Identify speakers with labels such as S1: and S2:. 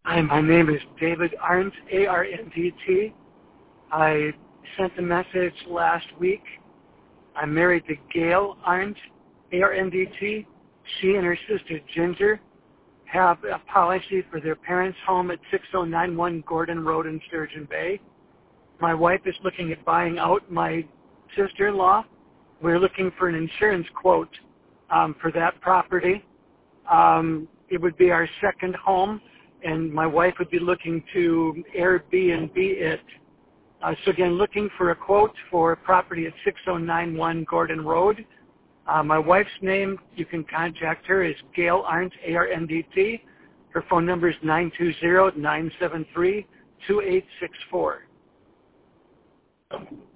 S1: Hi, my name is David Arndt, A-R-N-D-T. I sent a message last week. I'm married to Gail Arndt, A-R-N-D-T. She and her sister Ginger have a policy for their parents' home at 6091 Gordon Road in Sturgeon Bay. My wife is looking at buying out my sister-in-law. We're looking for an insurance quote for that property. It would be our second home, and my wife would be looking to Airbnb it. So again, looking for a quote for a property at 6091 Gordon Road. My wife's name, you can contact her, is Gail Arndt, A-R-N-D-T. Her phone number is 920-973-2864.